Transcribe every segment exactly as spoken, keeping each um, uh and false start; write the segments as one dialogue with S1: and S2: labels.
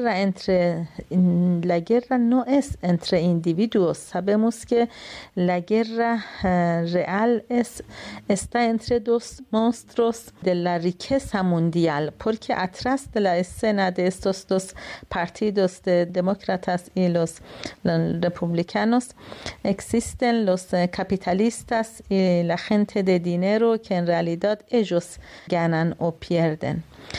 S1: guerra entre la guerra no es entre individuos. Sabemos que la guerra uh, real es está entre dos monstruos de la riqueza mundial, porque atrás de la escena de estos dos partidos de demócratas y los, los republicanos existen los uh, capitalistas y la gente de dinero, que en realidad ellos ganan o pierden.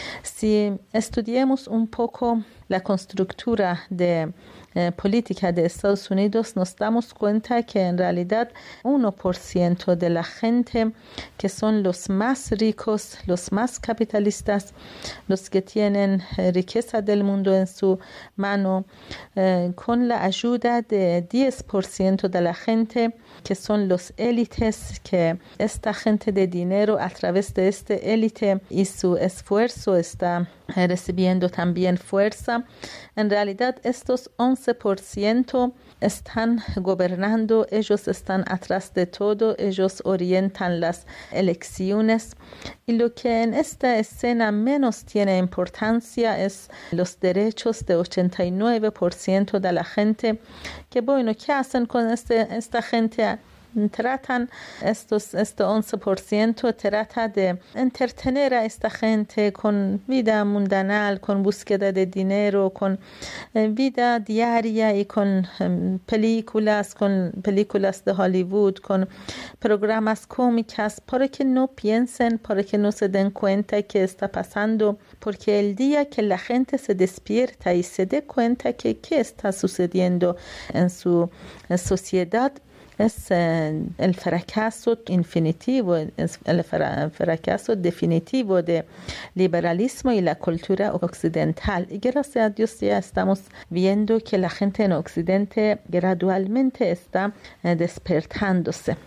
S1: Si estudiamos un poco la constructura de eh, política de Estados Unidos, nos damos cuenta que en realidad uno por ciento de la gente, que son los más ricos, los más capitalistas, los que tienen eh, riqueza del mundo en su mano, eh, con la ayuda de diez por ciento de la gente, que son los élites, que esta gente de dinero a través de este élite y su esfuerzo está recibiendo también fuerza. En realidad estos once por ciento están gobernando, ellos están atrás de todo, ellos orientan las elecciones, y lo que en esta escena menos tiene importancia es los derechos de ochenta y nueve por ciento de la gente, que bueno, ¿qué hacen con este, esta gente? Tratan estos, este once por ciento trata de entretener a esta gente con vida mundanal, con búsqueda de dinero, con eh, vida diaria y con um, películas, con películas de Hollywood, con programas cómicas, para que no piensen, para que no se den cuenta qué está pasando, porque el día que la gente se despierta y se dé cuenta que qué está sucediendo en su en sociedad, es eh, el fracaso infinitivo, es el fracaso definitivo de liberalismo y la cultura occidental. Y gracias a Dios ya estamos viendo que la gente en Occidente gradualmente está eh, despertándose.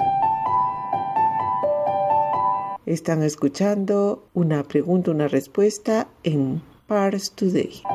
S2: Están escuchando una pregunta, una respuesta en Pars Today.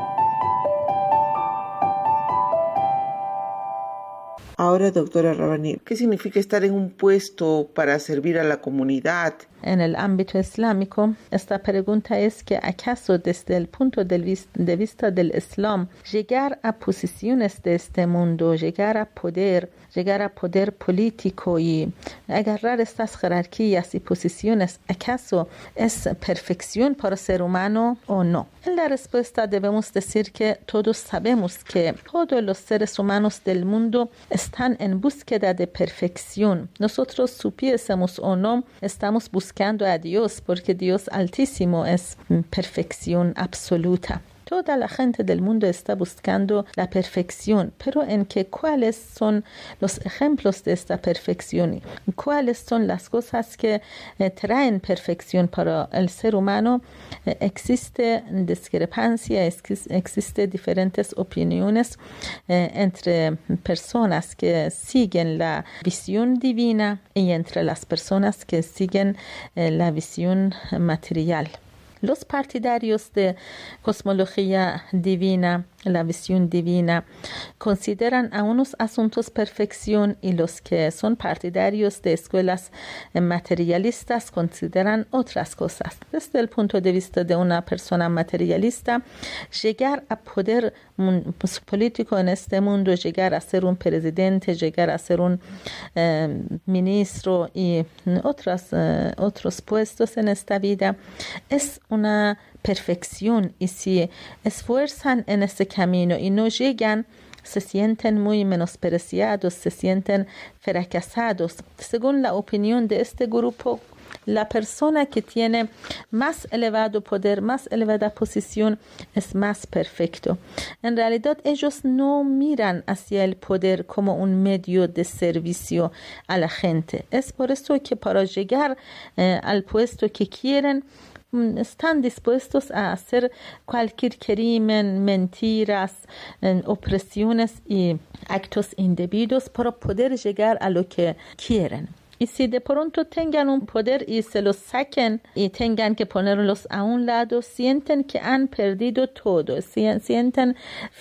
S2: Ahora, doctora Rabanel, ¿qué significa estar en un puesto para servir a la comunidad?
S1: En el ámbito islámico, esta pregunta es que ¿acaso desde el punto de vista, de vista del Islam, llegar a posiciones de este mundo, llegar a poder, llegar a poder político y agarrar estas jerarquías y posiciones, ¿acaso es perfección para el ser humano o no? En la respuesta debemos decir que todos sabemos que todos los seres humanos del mundo están en búsqueda de perfección. Nosotros supiésemos o no, estamos buscando buscando a Dios, porque Dios altísimo es perfección absoluta. Toda la gente del mundo está buscando la perfección, pero ¿en qué cuáles son los ejemplos de esta perfección? ¿Cuáles son las cosas que eh, traen perfección para el ser humano? Eh, existe discrepancia, ex- existe diferentes opiniones eh, entre personas que siguen la visión divina y entre las personas que siguen eh, la visión material. Los partidarios de cosmología divina, la visión divina, consideran a unos asuntos perfección, y los que son partidarios de escuelas materialistas consideran otras cosas. Desde el punto de vista de una persona materialista, llegar a poder pues, político en este mundo, llegar a ser un presidente, llegar a ser un eh, ministro y otros, eh, otros puestos en esta vida, es una perfección, y si esfuerzan en ese camino y no llegan, se sienten muy menospreciados, se sienten fracasados. Según la opinión de este grupo, la persona que tiene más elevado poder, más elevada posición, es más perfecto. En realidad, ellos no miran hacia el poder como un medio de servicio a la gente. Es por eso que para llegar eh, al puesto que quieren, están dispuestos a hacer cualquier crimen, mentiras, opresiones y actos indebidos para poder llegar a lo que quieren. Y si de pronto tengan un poder y se los saquen y tengan que ponerlos a un lado, sienten que han perdido todo, sienten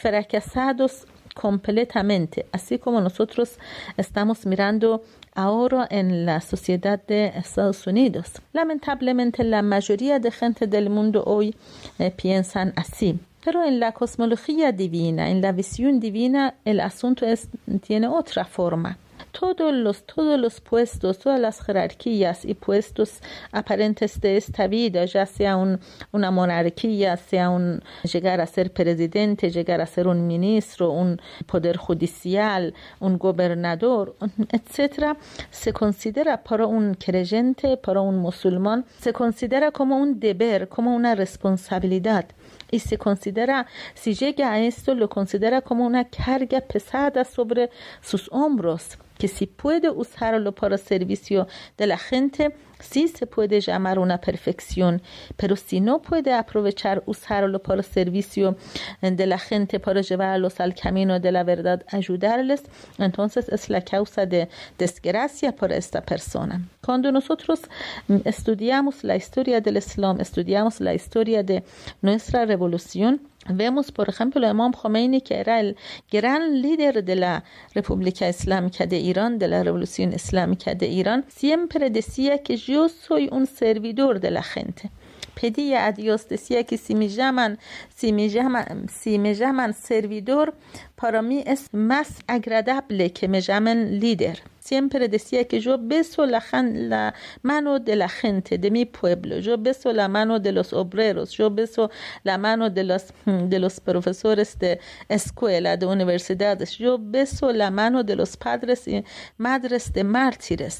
S1: fracasados completamente, así como nosotros estamos mirando ahora en la sociedad de Estados Unidos. Lamentablemente, la mayoría de gente del mundo hoy eh, piensan así. Pero en la cosmología divina, en la visión divina, el asunto es, tiene otra forma. Todos los, todos los puestos, todas las jerarquías y puestos aparentes de esta vida, ya sea un, una monarquía, sea un, llegar a ser presidente, llegar a ser un ministro, un poder judicial, un gobernador, etcétera, se considera para un creyente, para un musulmán, se considera como un deber, como una responsabilidad. Y se considera, si llega a esto, lo considera como una carga pesada sobre sus hombros, que si puede usarlo para servicio de la gente, sí se puede llamar una perfección, pero si no puede aprovechar, usarlo para servicio de la gente, para llevarlos al camino de la verdad, ayudarles, entonces es la causa de desgracia para esta persona. Cuando nosotros estudiamos la historia del Islam, estudiamos la historia de nuestra revolución, vemos, por ejemplo, el Imam Khomeini, que era el gran líder de la República Islámica de Irán, de la Revolución Islámica de Irán, siempre decía que yo soy un servidor de la gente. Pedía a Dios, decía que si me llaman, si me llaman, si me llaman servidor, para mí es más agradable que me llamen líder. Siempre decía que yo beso la, la mano de la gente, de mi pueblo, yo beso la mano de los obreros, yo beso la mano de los, de los profesores de escuela, de universidades, yo beso la mano de los padres y madres de mártires.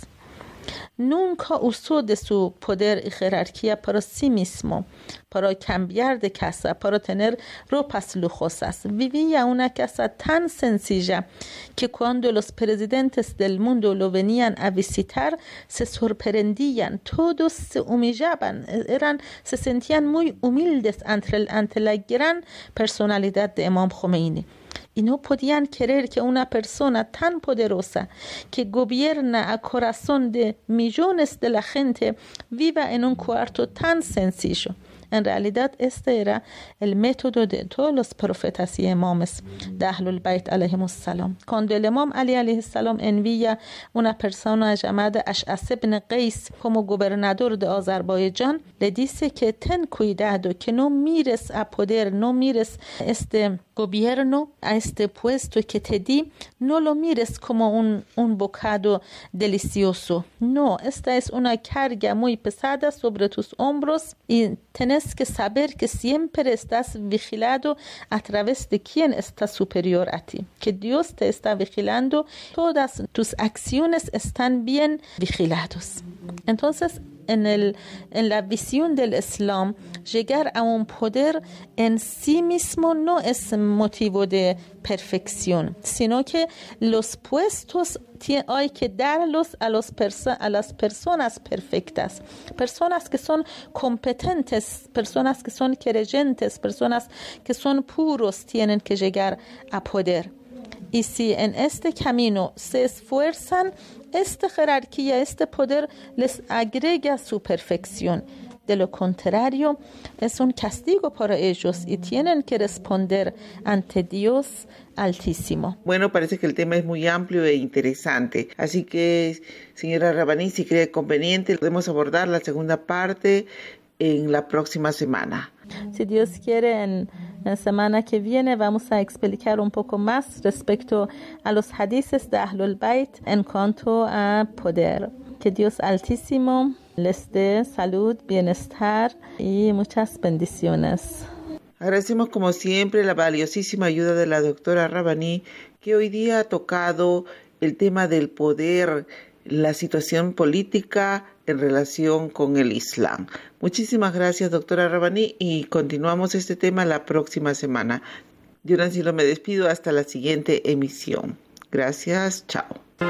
S1: Nunca usó de su poder y jerarquía para sí mismo, para cambiar de casa, para tener ropas lujosas. Vivía una casa tan sencilla que cuando los presidentes del mundo lo venían a visitar, se sorprendían, todos se humillaban, eran, se sentían muy humildes ante, ante la gran personalidad de Imam Khomeini. Y no podían creer que una persona tan poderosa que gobierna a corazón de millones de la gente viva en un cuarto tan sencillo. En realidad, este era el método de todos los profetas y imames de Ahlul Bayt alayhimus salam. Cuando el imam Ali alayhis salam envía una persona llamada Ash'as ibn Qais como gobernador de Azerbaiyán, le dice que ten cuidado, que no mires a poder, no mires este gobierno, a este puesto que te di, no lo mires como un, un bocado delicioso. No, esta es una carga muy pesada sobre tus hombros y tienes que saber que siempre estás vigilado a través de quien está superior a ti, que Dios te está vigilando, todas tus acciones están bien vigilados. Entonces, en, el, en la visión del Islam, llegar a un poder en sí mismo no es motivo de perfección, sino que los puestos hay que darlos a, los perso- a las personas perfectas, personas que son competentes, personas que son creyentes, personas que son puros, tienen que llegar a poder. Y si en este camino se esfuerzan, esta jerarquía, este poder les agrega su perfección. De lo contrario, es un castigo para ellos y tienen que responder ante Dios Altísimo.
S2: Bueno, parece que el tema es muy amplio e interesante. Así que, señora Rabbani, si cree conveniente, podemos abordar la segunda parte en la próxima semana.
S1: Si Dios quiere, en la semana que viene vamos a explicar un poco más respecto a los hadices de Ahlul Bayt en cuanto a poder. Que Dios Altísimo les dé salud, bienestar y muchas bendiciones.
S2: Agradecemos como siempre la valiosísima ayuda de la doctora Rabbani, que hoy día ha tocado el tema del poder, la situación política en relación con el Islam. Muchísimas gracias, doctora Rabbani, y continuamos este tema la próxima semana. Yo, Nancy, lo me despido hasta la siguiente emisión. Gracias, chao.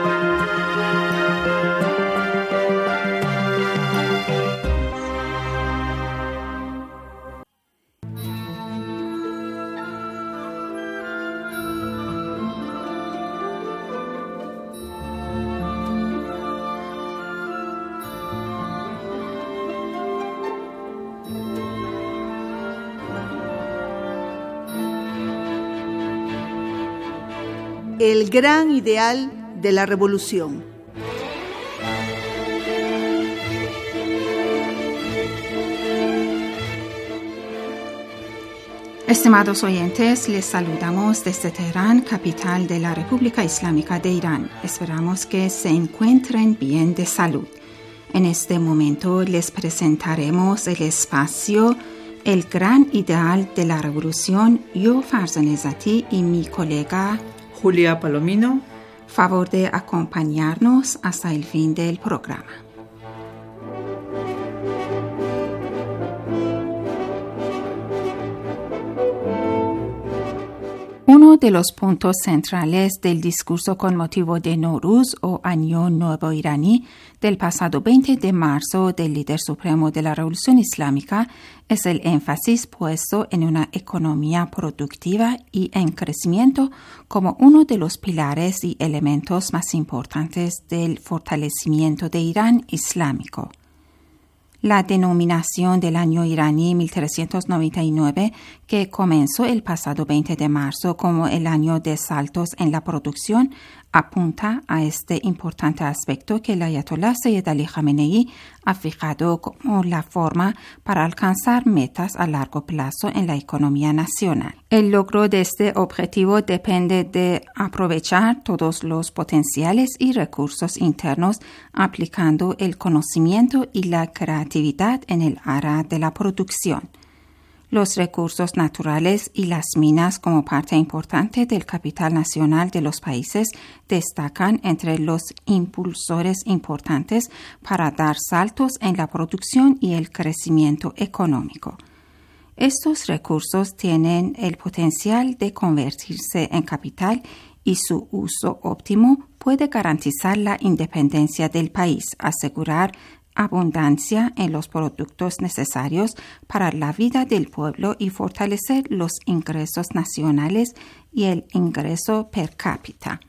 S3: El gran ideal de la revolución.
S4: Estimados oyentes, les saludamos desde Teherán, capital de la República Islámica de Irán. Esperamos que se encuentren bien de salud. En este momento les presentaremos el espacio El gran ideal de la revolución. Yo, Farzaneh Zati, y mi colega
S5: Julia Palomino.
S4: Favor de acompañarnos hasta el fin del programa. Uno de los puntos centrales del discurso con motivo de Nowruz o Año Nuevo Iraní del pasado veinte de marzo del líder supremo de la Revolución Islámica es el énfasis puesto en una economía productiva y en crecimiento como uno de los pilares y elementos más importantes del fortalecimiento de Irán islámico. La denominación del año iraní mil trescientos noventa y nueve, que comenzó el pasado veinte de marzo como el año de saltos en la producción, apunta a este importante aspecto que el Ayatollah Sayyid Ali Khamenei ha fijado como la forma para alcanzar metas a largo plazo en la economía nacional. El logro de este objetivo depende de aprovechar todos los potenciales y recursos internos aplicando el conocimiento y la creatividad en el área de la producción. Los recursos naturales y las minas como parte importante del capital nacional de los países destacan entre los impulsores importantes para dar saltos en la producción y el crecimiento económico. Estos recursos tienen el potencial de convertirse en capital y su uso óptimo puede garantizar la independencia del país, asegurar abundancia en los productos necesarios para la vida del pueblo y fortalecer los ingresos nacionales y el ingreso per cápita.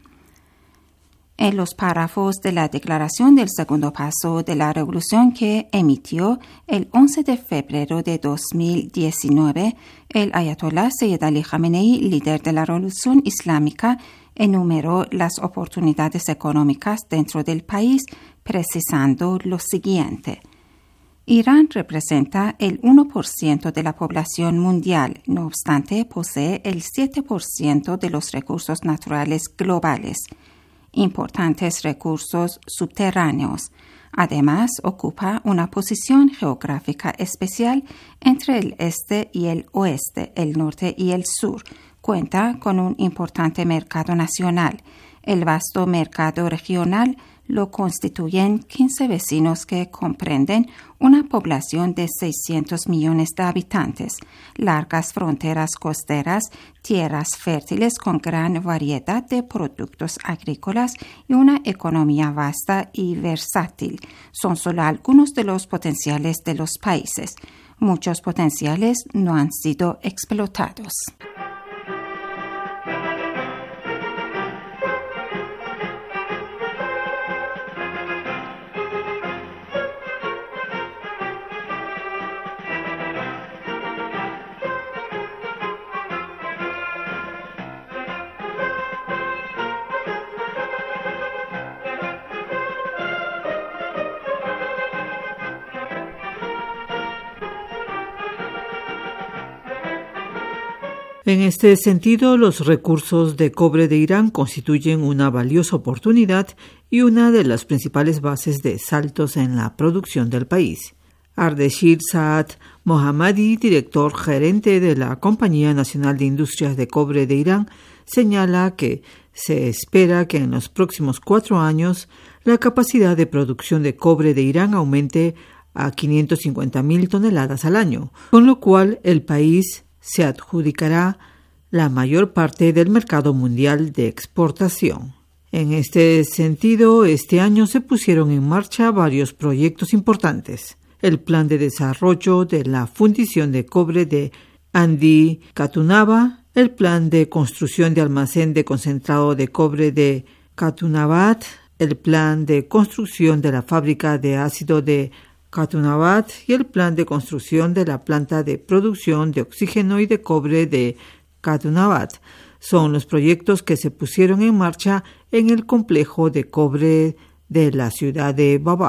S4: En los párrafos de la declaración del segundo paso de la revolución que emitió el once de febrero de dos mil diecinueve, el Ayatollah Sayyid Ali Khamenei, líder de la revolución islámica, enumeró las oportunidades económicas dentro del país, precisando lo siguiente. Irán representa el uno por ciento de la población mundial, no obstante posee el siete por ciento de los recursos naturales globales, importantes recursos subterráneos. Además, ocupa una posición geográfica especial entre el este y el oeste, el norte y el sur. Cuenta con un importante mercado nacional. El vasto mercado regional lo constituyen quince vecinos que comprenden una población de seiscientos millones de habitantes, largas fronteras costeras, tierras fértiles con gran variedad de productos agrícolas y una economía vasta y versátil. Son solo algunos de los potenciales de los países. Muchos potenciales no han sido explotados.
S5: En este sentido, los recursos de cobre de Irán constituyen una valiosa oportunidad y una de las principales bases de saltos en la producción del país. Ardeshir Saad Mohammadi, director gerente de la Compañía Nacional de Industrias de Cobre de Irán, señala que se espera que en los próximos cuatro años la capacidad de producción de cobre de Irán aumente a quinientas cincuenta mil toneladas al año, con lo cual el país se adjudicará la mayor parte del mercado mundial de exportación. En este sentido, este año se pusieron en marcha varios proyectos importantes. El plan de desarrollo de la fundición de cobre de Andi Katunaba, el plan de construcción de almacén de concentrado de cobre de Katunabad, el plan de construcción de la fábrica de ácido de Katunabad y el plan de construcción de la planta de producción de oxígeno y de cobre de Katunabad. Son los proyectos que se pusieron en marcha en el complejo de cobre de la ciudad de Babak.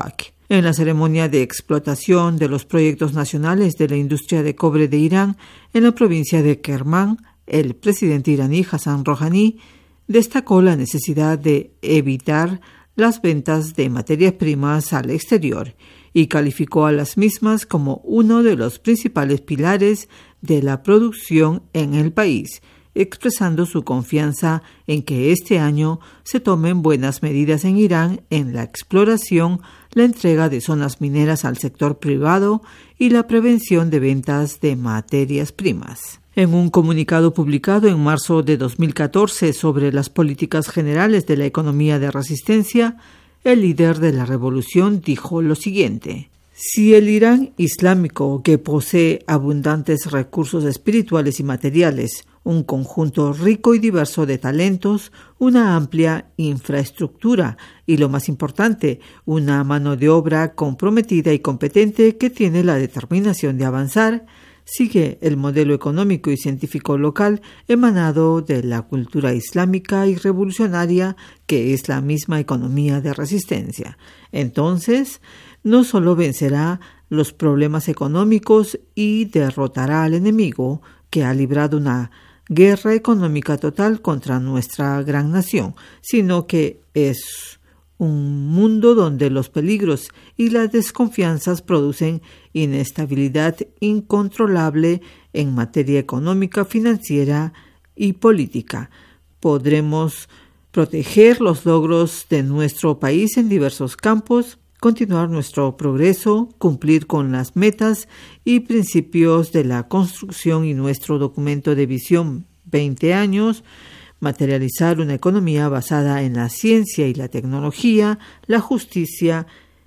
S5: En la ceremonia de explotación de los proyectos nacionales de la industria de cobre de Irán en la provincia de Kermán, el presidente iraní Hassan Rouhani destacó la necesidad de evitar las ventas de materias primas al exterior y calificó a las mismas como uno de los principales pilares de la producción en el país, expresando su confianza en que este año se tomen buenas medidas en Irán en la exploración, la entrega de zonas mineras al sector privado y la prevención de ventas de materias primas. En un comunicado publicado en marzo de dos mil catorce sobre las políticas generales de la economía de resistencia, el líder de la revolución dijo lo siguiente: si el Irán islámico, que posee abundantes recursos espirituales y materiales, un conjunto rico y diverso de talentos, una amplia infraestructura y, lo más importante, una mano de obra comprometida y competente que tiene la determinación de avanzar, sigue el modelo económico y científico local emanado de la cultura islámica y revolucionaria, que es la misma economía de resistencia. Entonces, no solo vencerá los problemas económicos y derrotará al enemigo, que ha librado una guerra económica total contra nuestra gran nación, sino que es un mundo donde los peligros y las desconfianzas producen inestabilidad incontrolable en materia económica, financiera y política. Podremos proteger los logros de nuestro país en diversos campos, continuar nuestro progreso, cumplir con las metas y principios de la construcción y nuestro documento de visión veinte años, materializar una economía basada en la ciencia y la tecnología, la justicia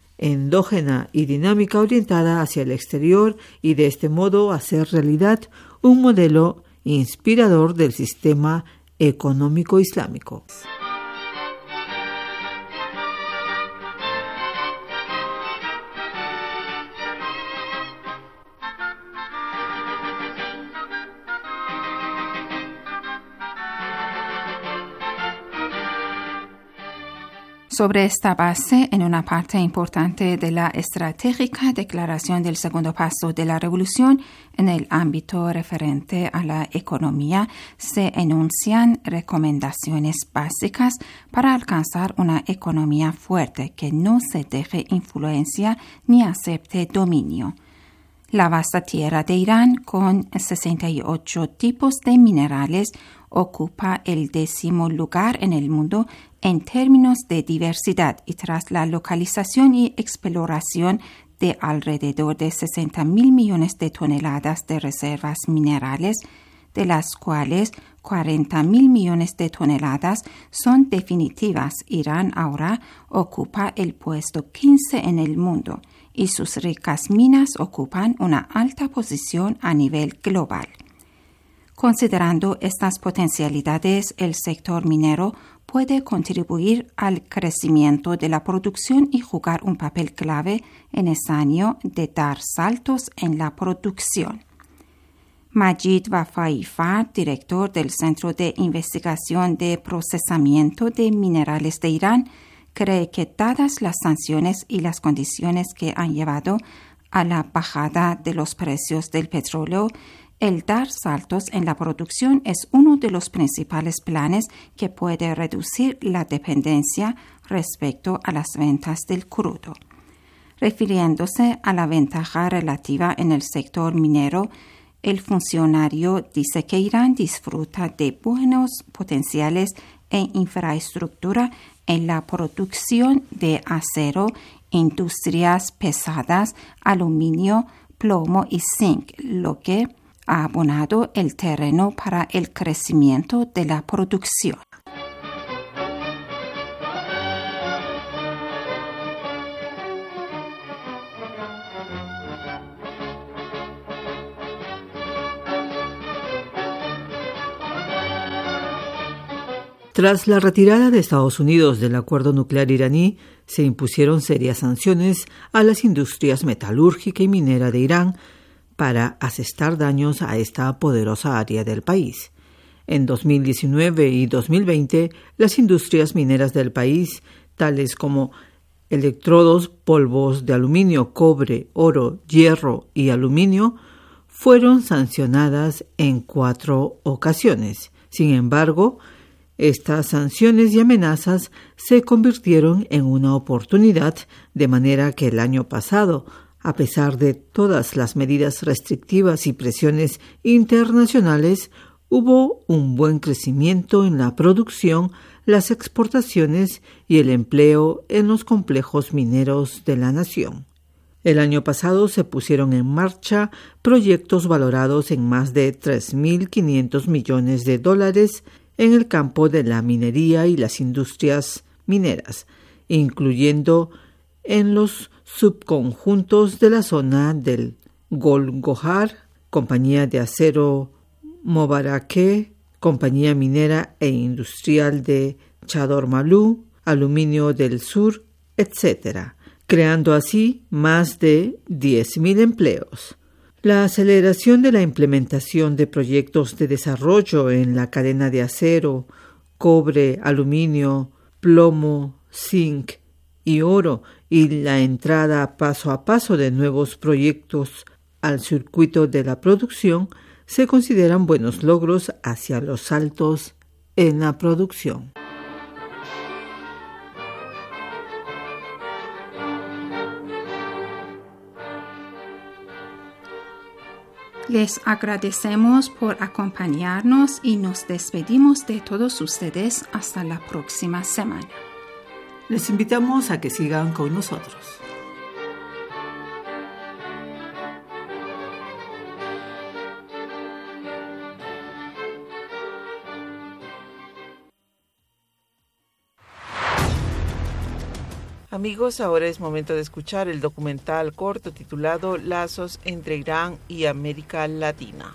S5: endógena y dinámica orientada hacia el exterior y de este modo hacer realidad un modelo inspirador del sistema económico islámico.
S4: Sobre esta base, en una parte importante de la estratégica declaración del segundo paso de la revolución, en el ámbito referente a la economía, se enuncian recomendaciones básicas para alcanzar una economía fuerte que no se deje influencia ni acepte dominio. La vasta tierra de Irán, con sesenta y ocho tipos de minerales, ocupa el décimo lugar en el mundo en términos de diversidad y tras la localización y exploración de alrededor de sesenta mil millones de toneladas de reservas minerales, de las cuales cuarenta mil millones de toneladas son definitivas. Irán ahora ocupa el puesto quince en el mundo y sus ricas minas ocupan una alta posición a nivel global. Considerando estas potencialidades, el sector minero puede contribuir al crecimiento de la producción y jugar un papel clave en ese año de dar saltos en la producción. Majid Wafaifar, director del Centro de Investigación de Procesamiento de Minerales de Irán, cree que dadas las sanciones y las condiciones que han llevado a la bajada de los precios del petróleo, el dar saltos en la producción es uno de los principales planes que puede reducir la dependencia respecto a las ventas del crudo. Refiriéndose a la ventaja relativa en el sector minero, el funcionario dice que Irán disfruta de buenos potenciales en infraestructura en la producción de acero, industrias pesadas, aluminio, plomo y zinc, lo que ha abonado el terreno para el crecimiento de la producción.
S5: Tras la retirada de Estados Unidos del acuerdo nuclear iraní, se impusieron serias sanciones a las industrias metalúrgica y minera de Irán para asestar daños a esta poderosa área del país. En dos mil diecinueve y dos mil veinte, las industrias mineras del país, tales como electrodos, polvos de aluminio, cobre, oro, hierro y aluminio, fueron sancionadas en cuatro ocasiones. Sin embargo, estas sanciones y amenazas se convirtieron en una oportunidad, de manera que el año pasado, a pesar de todas las medidas restrictivas y presiones internacionales, hubo un buen crecimiento en la producción, las exportaciones y el empleo en los complejos mineros de la nación. El año pasado se pusieron en marcha proyectos valorados en más de tres mil quinientos millones de dólares en el campo de la minería y las industrias mineras, incluyendo en los subconjuntos de la zona del Golgohar, Compañía de Acero Mobarake, Compañía Minera e Industrial de Chador Malú, Aluminio del Sur, etcétera, creando así más de diez mil empleos. La aceleración de la implementación de proyectos de desarrollo en la cadena de acero, cobre, aluminio, plomo, zinc y oro y la entrada paso a paso de nuevos proyectos al circuito de la producción se consideran buenos logros hacia los saltos en la producción.
S4: Les agradecemos por acompañarnos y nos despedimos de todos ustedes hasta la próxima semana.
S5: Les invitamos a que sigan con nosotros.
S2: Amigos, ahora es momento de escuchar el documental corto titulado Lazos entre Irán y América Latina.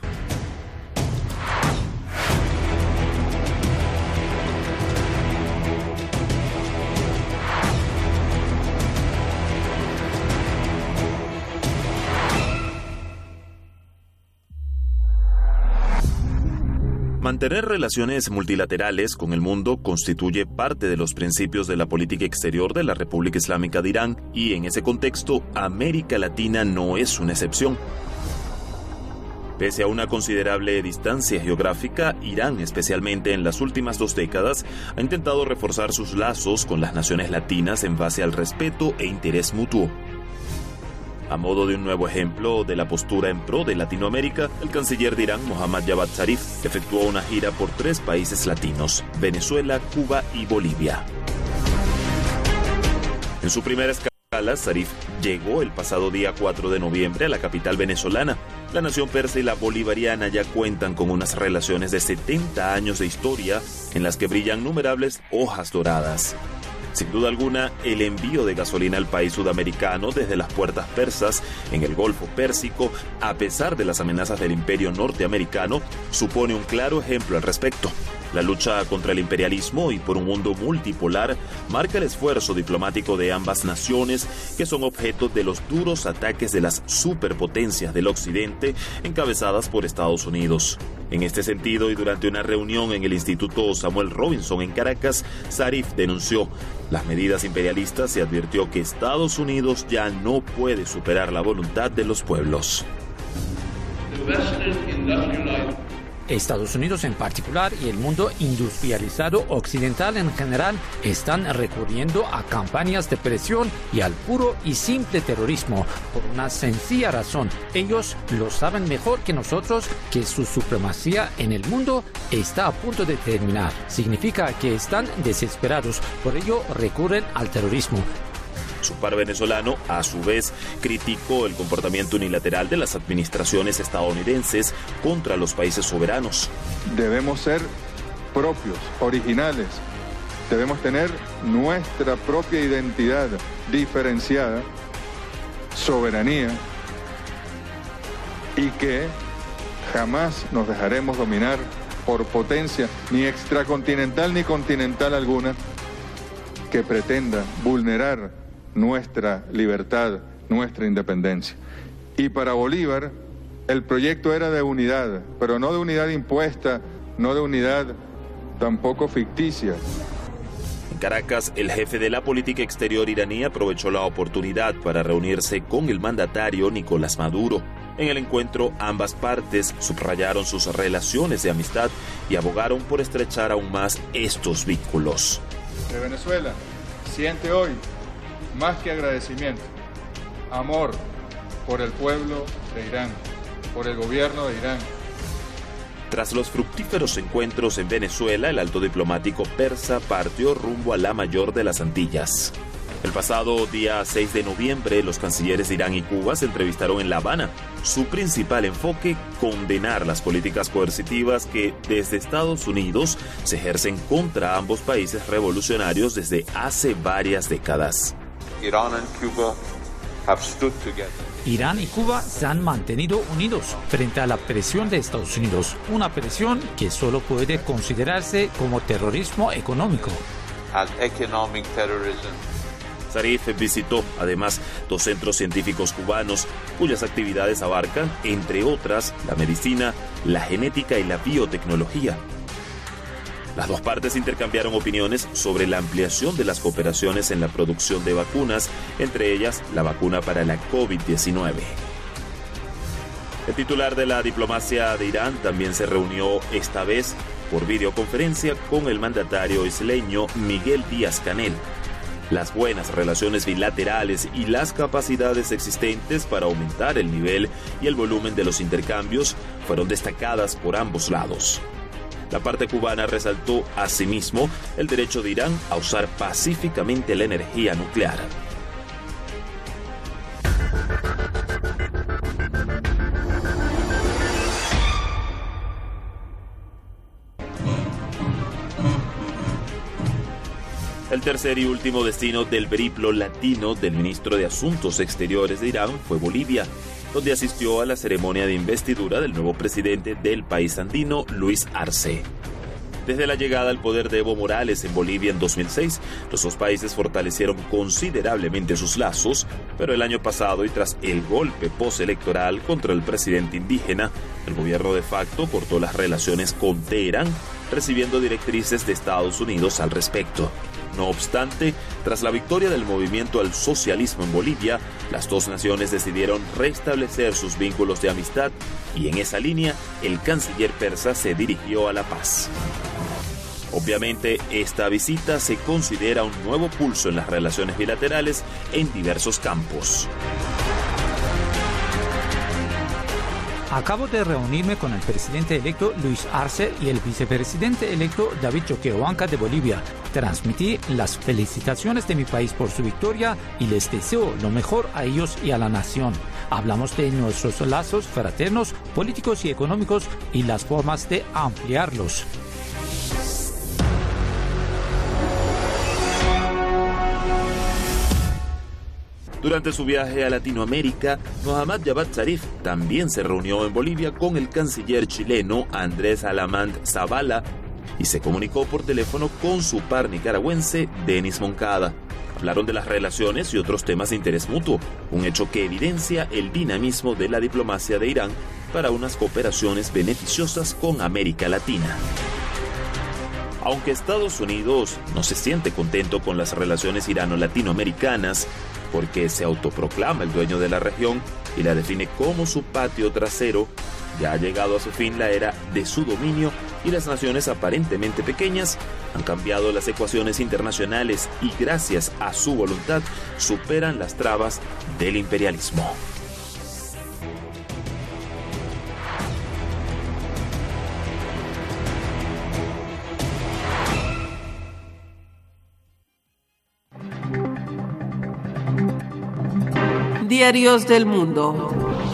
S6: Mantener relaciones multilaterales con el mundo constituye parte de los principios de la política exterior de la República Islámica de Irán y, en ese contexto, América Latina no es una excepción. Pese a una considerable distancia geográfica, Irán, especialmente en las últimas dos décadas, ha intentado reforzar sus lazos con las naciones latinas en base al respeto e interés mutuo. A modo de un nuevo ejemplo de la postura en pro de Latinoamérica, el canciller de Irán, Mohammad Javad Zarif, efectuó una gira por tres países latinos: Venezuela, Cuba y Bolivia. En su primera escala, Zarif llegó el pasado día cuatro de noviembre a la capital venezolana. La nación persa y la bolivariana ya cuentan con unas relaciones de setenta años de historia en las que brillan innumerables hojas doradas. Sin duda alguna, el envío de gasolina al país sudamericano desde las puertas persas en el Golfo Pérsico, a pesar de las amenazas del imperio norteamericano, supone un claro ejemplo al respecto. La lucha contra el imperialismo y por un mundo multipolar marca el esfuerzo diplomático de ambas naciones, que son objeto de los duros ataques de las superpotencias del occidente, encabezadas por Estados Unidos. En este sentido, y durante una reunión en el Instituto Samuel Robinson en Caracas, Zarif denunció las medidas imperialistas y advirtió que Estados Unidos ya no puede superar la voluntad de los pueblos.
S7: Estados Unidos en particular y el mundo industrializado occidental en general están recurriendo a campañas de presión y al puro y simple terrorismo por una sencilla razón. Ellos lo saben mejor que nosotros que su supremacía en el mundo está a punto de terminar. Significa que están desesperados, por ello recurren al terrorismo.
S6: Su par venezolano, a su vez, criticó el comportamiento unilateral de las administraciones estadounidenses contra los países soberanos.
S8: Debemos ser propios, originales. Debemos tener nuestra propia identidad diferenciada, soberanía, y que jamás nos dejaremos dominar por potencia ni extracontinental ni continental alguna que pretenda vulnerar nuestra libertad, nuestra independencia. Y para Bolívar, el proyecto era de unidad, pero no de unidad impuesta, no de unidad tampoco ficticia.
S6: En Caracas, el jefe de la política exterior iraní aprovechó la oportunidad para reunirse con el mandatario Nicolás Maduro. En el encuentro, ambas partes subrayaron sus relaciones de amistad y abogaron por estrechar aún más estos vínculos.
S8: De Venezuela siente hoy más que agradecimiento, amor por el pueblo de Irán, por el gobierno de Irán.
S6: Tras los fructíferos encuentros en Venezuela, el alto diplomático persa partió rumbo a la mayor de las Antillas. El pasado día seis de noviembre, los cancilleres de Irán y Cuba se entrevistaron en La Habana. Su principal enfoque, condenar las políticas coercitivas que desde Estados Unidos se ejercen contra ambos países revolucionarios desde hace varias décadas.
S9: Irán and Cuba have stood together.
S7: Irán y Cuba se han mantenido unidos frente a la presión de Estados Unidos, una presión que solo puede considerarse como terrorismo económico.
S9: As economic terrorism.
S6: Zarif visitó, además, dos centros científicos cubanos cuyas actividades abarcan, entre otras, la medicina, la genética y la biotecnología. Las dos partes intercambiaron opiniones sobre la ampliación de las cooperaciones en la producción de vacunas, entre ellas la vacuna para la COVID diecinueve. El titular de la diplomacia de Irán también se reunió esta vez por videoconferencia con el mandatario isleño Miguel Díaz-Canel. Las buenas relaciones bilaterales y las capacidades existentes para aumentar el nivel y el volumen de los intercambios fueron destacadas por ambos lados. La parte cubana resaltó asimismo el derecho de Irán a usar pacíficamente la energía nuclear. El tercer y último destino del periplo latino del ministro de Asuntos Exteriores de Irán fue Bolivia, donde asistió a la ceremonia de investidura del nuevo presidente del país andino, Luis Arce. Desde la llegada al poder de Evo Morales en Bolivia en dos mil seis, los dos países fortalecieron considerablemente sus lazos, pero el año pasado y tras el golpe postelectoral contra el presidente indígena, el gobierno de facto cortó las relaciones con Teherán, recibiendo directrices de Estados Unidos al respecto. No obstante, tras la victoria del movimiento al socialismo en Bolivia, las dos naciones decidieron restablecer sus vínculos de amistad y en esa línea, el canciller persa se dirigió a La Paz. Obviamente, esta visita se considera un nuevo pulso en las relaciones bilaterales en diversos campos.
S7: Acabo de reunirme con el presidente electo Luis Arce y el vicepresidente electo David Choquehuanca de Bolivia. Transmití las felicitaciones de mi país por su victoria y les deseo lo mejor a ellos y a la nación. Hablamos de nuestros lazos fraternos, políticos y económicos y las formas de ampliarlos.
S6: Durante su viaje a Latinoamérica, Mohammad Javad Zarif también se reunió en Bolivia con el canciller chileno Andrés Alamand Zavala y se comunicó por teléfono con su par nicaragüense Denis Moncada. Hablaron de las relaciones y otros temas de interés mutuo, un hecho que evidencia el dinamismo de la diplomacia de Irán para unas cooperaciones beneficiosas con América Latina. Aunque Estados Unidos no se siente contento con las relaciones irano-latinoamericanas, porque se autoproclama el dueño de la región y la define como su patio trasero, ya ha llegado a su fin la era de su dominio y las naciones aparentemente pequeñas han cambiado las ecuaciones internacionales y gracias a su voluntad superan las trabas del imperialismo.
S3: Diarios del Mundo.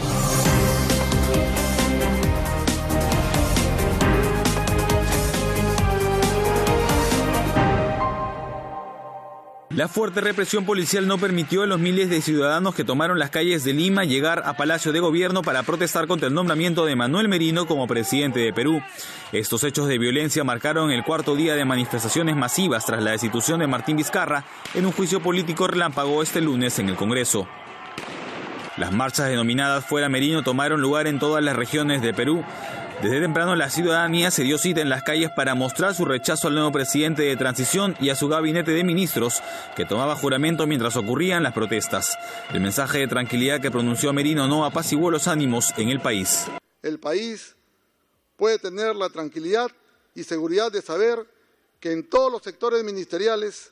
S10: La fuerte represión policial no permitió a los miles de ciudadanos que tomaron las calles de Lima llegar a Palacio de Gobierno para protestar contra el nombramiento de Manuel Merino como presidente de Perú. Estos hechos de violencia marcaron el cuarto día de manifestaciones masivas tras la destitución de Martín Vizcarra en un juicio político relámpago este lunes en el Congreso. Las marchas denominadas Fuera Merino tomaron lugar en todas las regiones de Perú. Desde temprano la ciudadanía se dio cita en las calles para mostrar su rechazo al nuevo presidente de transición y a su gabinete de ministros, que tomaba juramento mientras ocurrían las protestas. El mensaje de tranquilidad que pronunció Merino no apaciguó los ánimos en el país.
S11: El país puede tener la tranquilidad y seguridad de saber que en todos los sectores ministeriales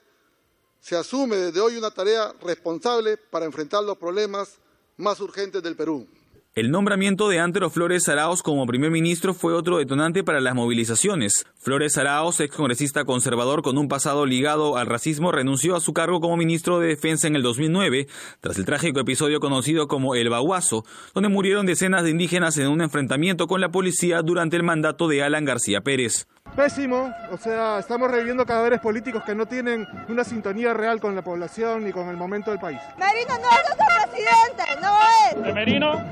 S11: se asume desde hoy una tarea responsable para enfrentar los problemas más urgentes del Perú.
S10: El nombramiento de Antero Flores Arauz como primer ministro fue otro detonante para las movilizaciones. Flores Arauz, ex congresista conservador con un pasado ligado al racismo, renunció a su cargo como ministro de Defensa en el dos mil nueve, tras el trágico episodio conocido como el Baguazo, donde murieron decenas de indígenas en un enfrentamiento con la policía durante el mandato de Alan García Pérez.
S12: Pésimo, o sea, estamos reviviendo cadáveres políticos que no tienen una sintonía real con la población ni con el momento del país.
S13: Merino no es nuestro presidente, no es.
S14: De Merino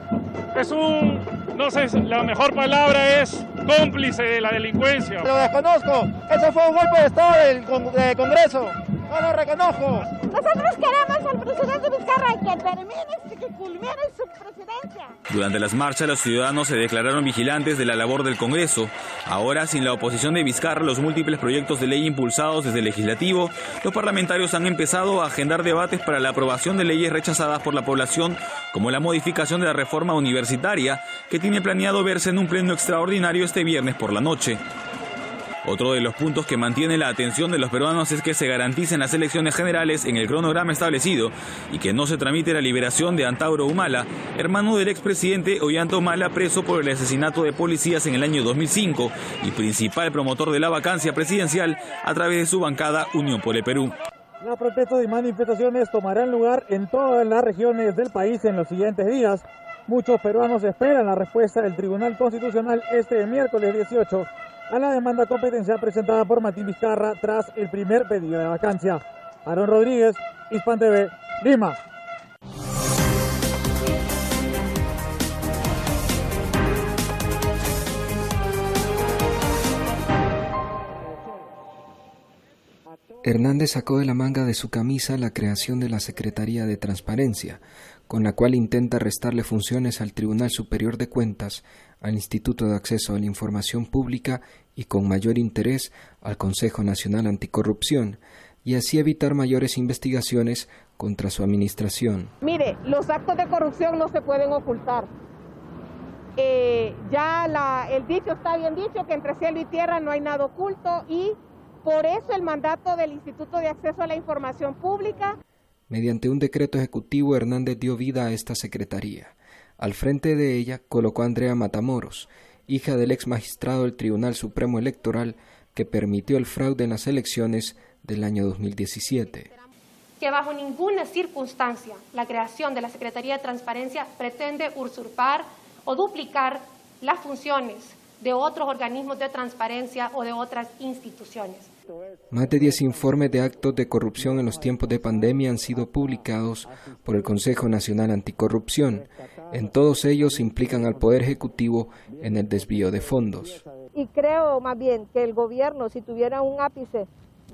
S14: es un, no sé, la mejor palabra es cómplice de la delincuencia.
S15: Lo desconozco, eso fue un golpe de Estado del con, de Congreso, no lo reconozco.
S13: Nosotros queremos al presidente Vizcarra que termine, que culmine su presidencia.
S10: Durante las marchas los ciudadanos se declararon vigilantes de la labor del Congreso. Ahora, sin la oposición de Vizcarra, los múltiples proyectos de ley impulsados desde el Legislativo, los parlamentarios han empezado a agendar debates para la aprobación de leyes rechazadas por la población, como la modificación de la reforma universitaria, que tiene planeado verse en un pleno extraordinario este viernes por la noche. Otro de los puntos que mantiene la atención de los peruanos es que se garanticen las elecciones generales en el cronograma establecido y que no se tramite la liberación de Antauro Humala, hermano del expresidente Ollanta Humala, preso por el asesinato de policías en el año dos mil cinco y principal promotor de la vacancia presidencial a través de su bancada Unión por el Perú.
S15: Las protestas y manifestaciones tomarán lugar en todas las regiones del país en los siguientes días. Muchos peruanos esperan la respuesta del Tribunal Constitucional este miércoles dieciocho a la demanda competencial presentada por Martín Vizcarra tras el primer pedido de vacancia. Aaron Rodríguez, Hispan T V, Lima.
S16: Hernández sacó de la manga de su camisa la creación de la Secretaría de Transparencia, con la cual intenta restarle funciones al Tribunal Superior de Cuentas, al Instituto de Acceso a la Información Pública y con mayor interés al Consejo Nacional Anticorrupción, y así evitar mayores investigaciones contra su administración.
S17: Mire, los actos de corrupción no se pueden ocultar. Eh, ya la, el dicho está bien dicho, que entre cielo y tierra no hay nada oculto, y por eso el mandato del Instituto de Acceso a la Información Pública.
S16: Mediante un decreto ejecutivo, Hernández dio vida a esta secretaría. Al frente de ella colocó a Andrea Matamoros, hija del ex magistrado del Tribunal Supremo Electoral que permitió el fraude en las elecciones del año dos mil diecisiete.
S18: Que bajo ninguna circunstancia la creación de la Secretaría de Transparencia pretende usurpar o duplicar las funciones de otros organismos de transparencia o de otras instituciones.
S16: Más de diez informes de actos de corrupción en los tiempos de pandemia han sido publicados por el Consejo Nacional Anticorrupción. En todos ellos implican al Poder Ejecutivo en el desvío de fondos.
S17: Y creo más bien que el gobierno, si tuviera un ápice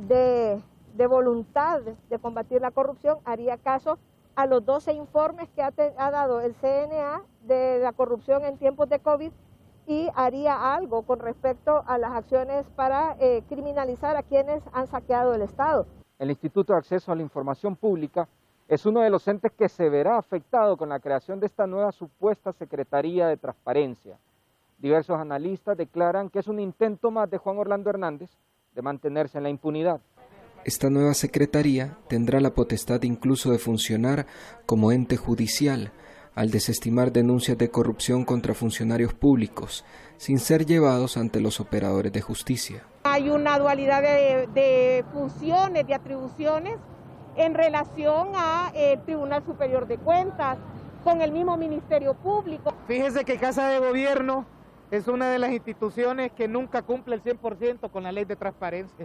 S17: de, de voluntad de combatir la corrupción, haría caso a los doce informes que ha, te, ha dado el C N A de la corrupción en tiempos de COVID, y haría algo con respecto a las acciones para eh, criminalizar a quienes han saqueado el Estado.
S15: El Instituto de Acceso a la Información Pública es uno de los entes que se verá afectado con la creación de esta nueva supuesta Secretaría de Transparencia. Diversos analistas declaran que es un intento más de Juan Orlando Hernández de mantenerse en la impunidad.
S16: Esta nueva secretaría tendrá la potestad incluso de funcionar como ente judicial, al desestimar denuncias de corrupción contra funcionarios públicos, sin ser llevados ante los operadores de justicia.
S17: Hay una dualidad de, de funciones, de atribuciones en relación al Tribunal Superior de Cuentas, con el mismo Ministerio Público.
S15: Fíjese que Casa de Gobierno es una de las instituciones que nunca cumple el cien por ciento con la ley de transparencia.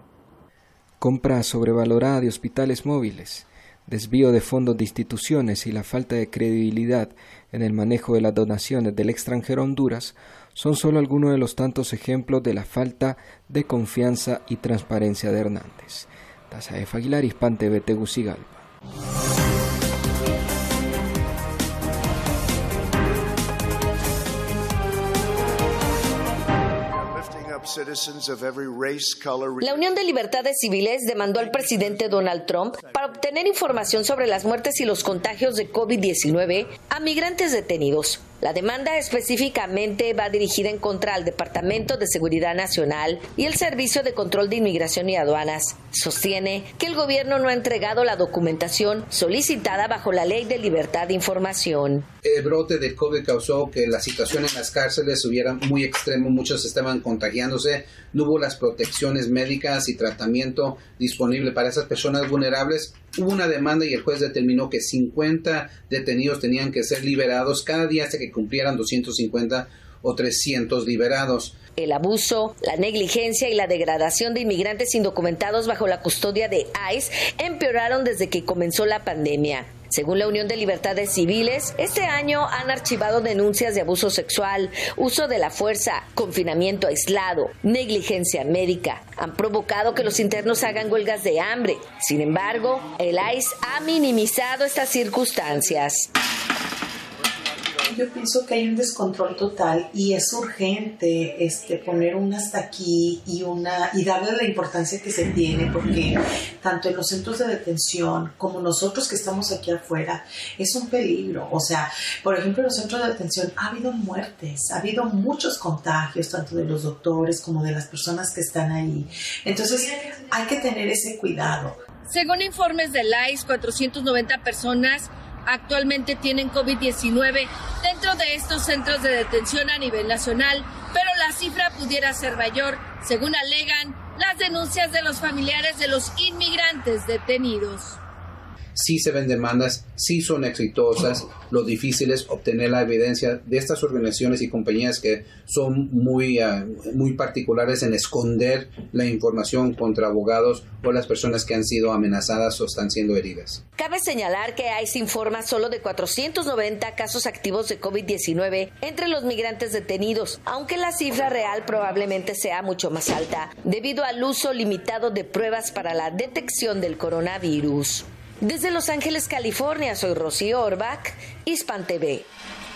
S16: Compra sobrevalorada de hospitales móviles, desvío de fondos de instituciones y la falta de credibilidad en el manejo de las donaciones del extranjero a Honduras son solo algunos de los tantos ejemplos de la falta de confianza y transparencia de Hernández. Tazaef Aguilar, Hispan T V, Tegucigalpa.
S19: La Unión de Libertades Civiles demandó al presidente Donald Trump para obtener información sobre las muertes y los contagios de COVID diecinueve a migrantes detenidos. La demanda específicamente va dirigida en contra al Departamento de Seguridad Nacional y el Servicio de Control de Inmigración y Aduanas. Sostiene que el gobierno no ha entregado la documentación solicitada bajo la Ley de Libertad de Información.
S20: El brote del COVID causó que la situación en las cárceles estuviera muy extremo, muchos estaban contagiándose, no hubo las protecciones médicas y tratamiento disponible para esas personas vulnerables. Hubo una demanda y el juez determinó que cincuenta detenidos tenían que ser liberados cada día hasta que cumplieran doscientos cincuenta o trescientos liberados.
S19: El abuso, la negligencia y la degradación de inmigrantes indocumentados bajo la custodia de ICE empeoraron desde que comenzó la pandemia. Según la Unión de Libertades Civiles, este año han archivado denuncias de abuso sexual, uso de la fuerza, confinamiento aislado, negligencia médica. Han provocado que los internos hagan huelgas de hambre. Sin embargo, el ICE ha minimizado estas circunstancias.
S21: Yo pienso que hay un descontrol total y es urgente este, poner un hasta aquí y, una, y darle la importancia que se tiene, porque tanto en los centros de detención como nosotros que estamos aquí afuera es un peligro. O sea, por ejemplo, en los centros de detención ha habido muertes, ha habido muchos contagios, tanto de los doctores como de las personas que están ahí. Entonces hay que tener ese cuidado.
S19: Según informes del ICE, cuatrocientas noventa personas actualmente tienen COVID diecinueve dentro de estos centros de detención a nivel nacional, pero la cifra pudiera ser mayor, según alegan las denuncias de los familiares de los inmigrantes detenidos.
S20: Sí se ven demandas, sí son exitosas. Lo difícil es obtener la evidencia de estas organizaciones y compañías que son muy, uh, muy particulares en esconder la información contra abogados o las personas que han sido amenazadas o están siendo heridas.
S19: Cabe señalar que ICE informa solo de cuatrocientos noventa casos activos de COVID diecinueve entre los migrantes detenidos, aunque la cifra real probablemente sea mucho más alta, debido al uso limitado de pruebas para la detección del coronavirus. Desde Los Ángeles, California, soy Rocío Orbach, Hispan T V.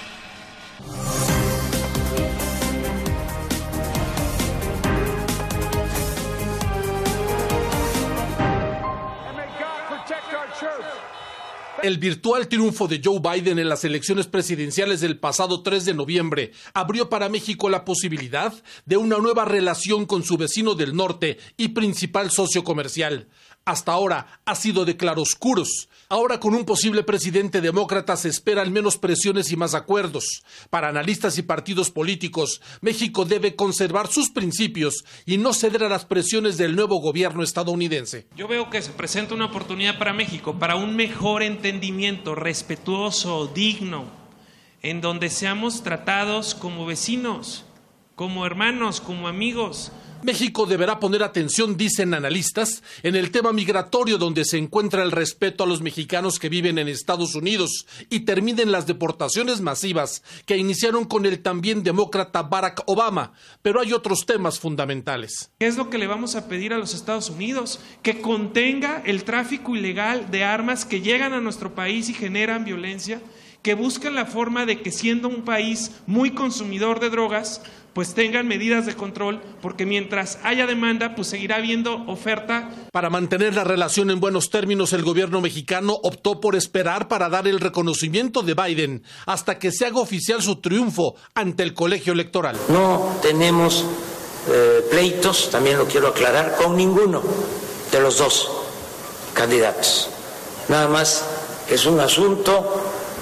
S22: El virtual triunfo de Joe Biden en las elecciones presidenciales del pasado tres de noviembre abrió para México la posibilidad de una nueva relación con su vecino del norte y principal socio comercial. Hasta ahora ha sido de claroscuros. Ahora, con un posible presidente demócrata, se esperan menos presiones y más acuerdos. Para analistas y partidos políticos, México debe conservar sus principios y no ceder a las presiones del nuevo gobierno estadounidense.
S23: Yo veo que se presenta una oportunidad para México, para un mejor entendimiento respetuoso, digno, en donde seamos tratados como vecinos, como hermanos, como amigos.
S22: México deberá poner atención, dicen analistas, en el tema migratorio, donde se encuentra el respeto a los mexicanos que viven en Estados Unidos y terminen las deportaciones masivas que iniciaron con el también demócrata Barack Obama. Pero hay otros temas fundamentales.
S23: ¿Qué es lo que le vamos a pedir a los Estados Unidos? Que contenga el tráfico ilegal de armas que llegan a nuestro país y generan violencia, que busquen la forma de que, siendo un país muy consumidor de drogas, pues tengan medidas de control, porque mientras haya demanda, pues seguirá habiendo oferta.
S22: Para mantener la relación en buenos términos, el gobierno mexicano optó por esperar para dar el reconocimiento de Biden hasta que se haga oficial su triunfo ante el colegio electoral.
S24: No tenemos eh, pleitos, también lo quiero aclarar, con ninguno de los dos candidatos. Nada más es un asunto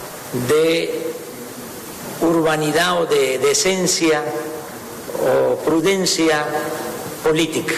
S24: de urbanidad o de decencia o prudencia política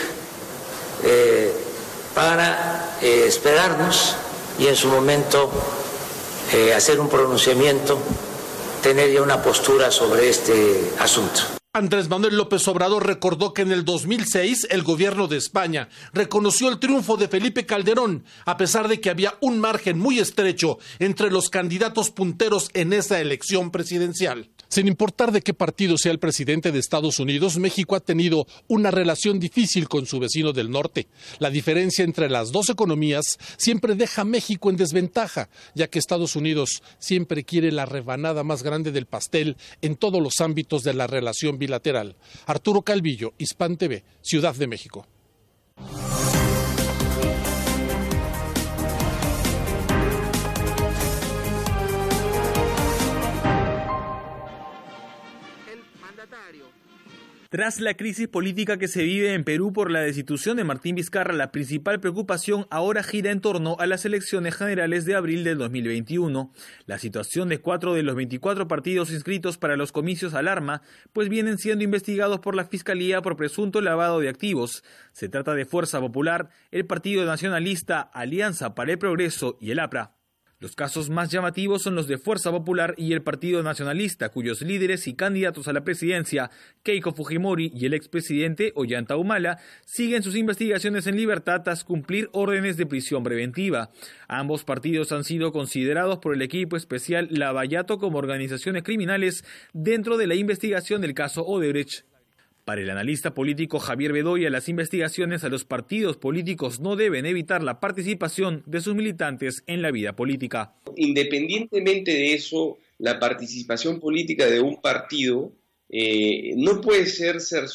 S24: eh, para eh, esperarnos y en su momento eh, hacer un pronunciamiento, tener ya una postura sobre este asunto.
S22: Andrés Manuel López Obrador recordó que en el dos mil seis el gobierno de España reconoció el triunfo de Felipe Calderón, a pesar de que había un margen muy estrecho entre los candidatos punteros en esa elección presidencial. Sin importar de qué partido sea el presidente de Estados Unidos, México ha tenido una relación difícil con su vecino del norte. La diferencia entre las dos economías siempre deja a México en desventaja, ya que Estados Unidos siempre quiere la rebanada más grande del pastel en todos los ámbitos de la relación bilateral. Arturo Calvillo, Hispan T V, Ciudad de México.
S10: Tras la crisis política que se vive en Perú por la destitución de Martín Vizcarra, la principal preocupación ahora gira en torno a las elecciones generales de abril del dos mil veintiuno. La situación de cuatro de los veinticuatro partidos inscritos para los comicios alarma, pues vienen siendo investigados por la Fiscalía por presunto lavado de activos. Se trata de Fuerza Popular, el Partido Nacionalista, Alianza para el Progreso y el APRA. Los casos más llamativos son los de Fuerza Popular y el Partido Nacionalista, cuyos líderes y candidatos a la presidencia, Keiko Fujimori y el expresidente Ollanta Humala, siguen sus investigaciones en libertad tras cumplir órdenes de prisión preventiva. Ambos partidos han sido considerados por el equipo especial Lavallato como organizaciones criminales dentro de la investigación del caso Odebrecht. Para el analista político Javier Bedoya, las investigaciones a los partidos políticos no deben evitar la participación de sus militantes en la vida política.
S1: Independientemente de eso, la participación política de un partido eh, no puede ser,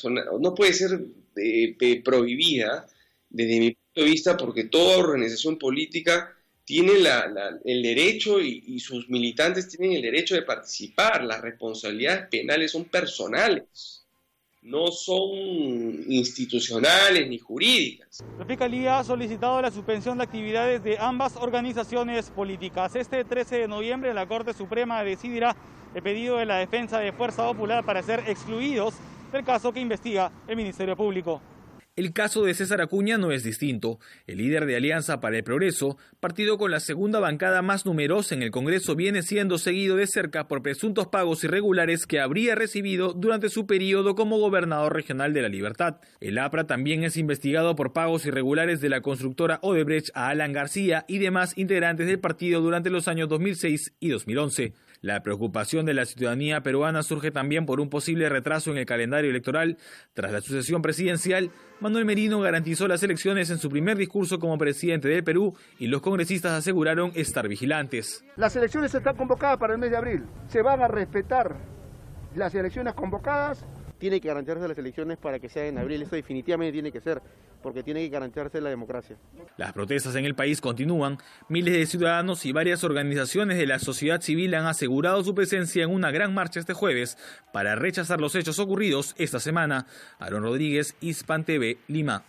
S1: no puede ser eh, prohibida desde mi punto de vista, porque toda organización política tiene la, la, el derecho y, y sus militantes tienen el derecho de participar. Las responsabilidades penales son personales, no son institucionales ni jurídicas.
S2: La Fiscalía ha solicitado la suspensión de actividades de ambas organizaciones políticas. Este trece de noviembre la Corte Suprema decidirá el pedido de la defensa de Fuerza Popular para ser excluidos del caso que investiga el Ministerio Público.
S10: El caso de César Acuña no es distinto. El líder de Alianza para el Progreso, partido con la segunda bancada más numerosa en el Congreso, viene siendo seguido de cerca por presuntos pagos irregulares que habría recibido durante su periodo como gobernador regional de La Libertad. El APRA también es investigado por pagos irregulares de la constructora Odebrecht a Alan García y demás integrantes del partido durante los años dos mil seis y dos mil once. La preocupación de la ciudadanía peruana surge también por un posible retraso en el calendario electoral. Tras la sucesión presidencial, Manuel Merino garantizó las elecciones en su primer discurso como presidente del Perú y los congresistas aseguraron estar vigilantes.
S4: Las elecciones están convocadas para el mes de abril. Se van a respetar las elecciones convocadas.
S5: Tiene que garantizarse las elecciones para que sean en abril. Eso definitivamente tiene que ser, porque tiene que garantizarse la democracia.
S10: Las protestas en el país continúan. Miles de ciudadanos y varias organizaciones de la sociedad civil han asegurado su presencia en una gran marcha este jueves para rechazar los hechos ocurridos esta semana. Aaron Rodríguez, Hispan T V, Lima.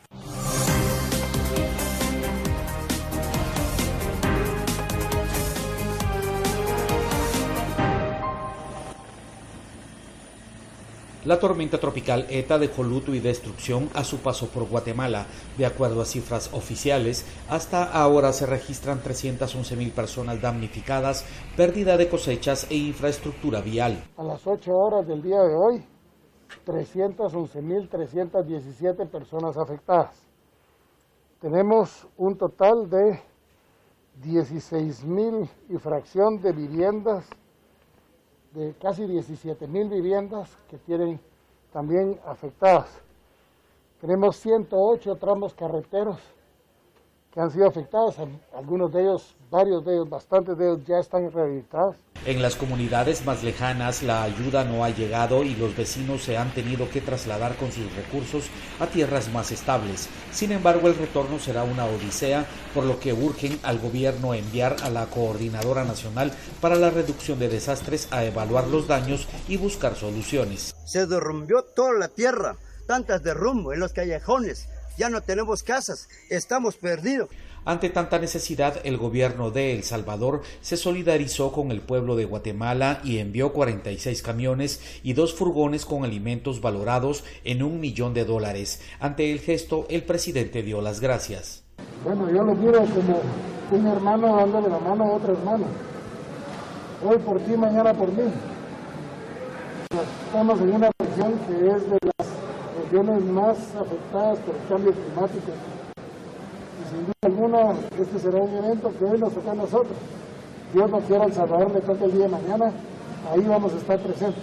S25: La tormenta tropical ETA dejó luto y destrucción a su paso por Guatemala. De acuerdo a cifras oficiales, hasta ahora se registran trescientas once mil personas damnificadas, pérdida de cosechas e infraestructura vial.
S26: A las ocho horas del día de hoy, trescientas once mil trescientas diecisiete personas afectadas. Tenemos un total de dieciséis mil y fracción de viviendas, de casi diecisiete mil viviendas que tienen también afectadas. Tenemos ciento ocho tramos carreteros que han sido afectados, algunos de ellos, varios de ellos, bastantes de ellos ya están rehabilitados.
S25: En las comunidades más lejanas la ayuda no ha llegado y los vecinos se han tenido que trasladar con sus recursos a tierras más estables. Sin embargo, el retorno será una odisea, por lo que urgen al gobierno enviar a la Coordinadora Nacional para la Reducción de Desastres a evaluar los daños y buscar soluciones.
S27: Se derrumbió toda la tierra, tantas derrumbo en los callejones. Ya no tenemos casas, estamos perdidos.
S25: Ante tanta necesidad, el gobierno de El Salvador se solidarizó con el pueblo de Guatemala y envió cuarenta y seis camiones y dos furgones con alimentos valorados en un millón de dólares. Ante el gesto, el presidente dio las gracias.
S26: Bueno, yo lo miro como un hermano dándole la mano a otro hermano. Hoy por ti, mañana por mí. Estamos en una región que es de las regiones más afectadas por el cambio climático. Y sin duda alguna, este será un evento que hoy nos toca a nosotros. Dios no quiera, El Salvador le toca el día de mañana, ahí vamos a estar presentes.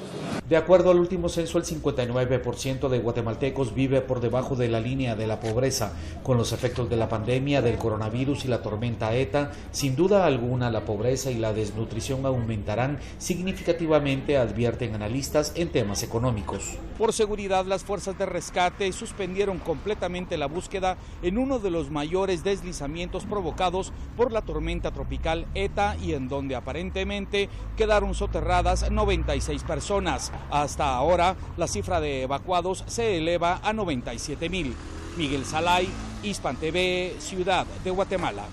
S25: De acuerdo al último censo, el cincuenta y nueve por ciento de guatemaltecos vive por debajo de la línea de la pobreza. Con los efectos de la pandemia, del coronavirus y la tormenta ETA, sin duda alguna la pobreza y la desnutrición aumentarán significativamente, advierten analistas en temas económicos.
S3: Por seguridad, las fuerzas de rescate suspendieron completamente la búsqueda en uno de los mayores deslizamientos provocados por la tormenta tropical ETA y en donde aparentemente quedaron soterradas noventa y seis personas. Hasta ahora, la cifra de evacuados se eleva a noventa y siete mil. Miguel Salay, Hispan T V, Ciudad de Guatemala.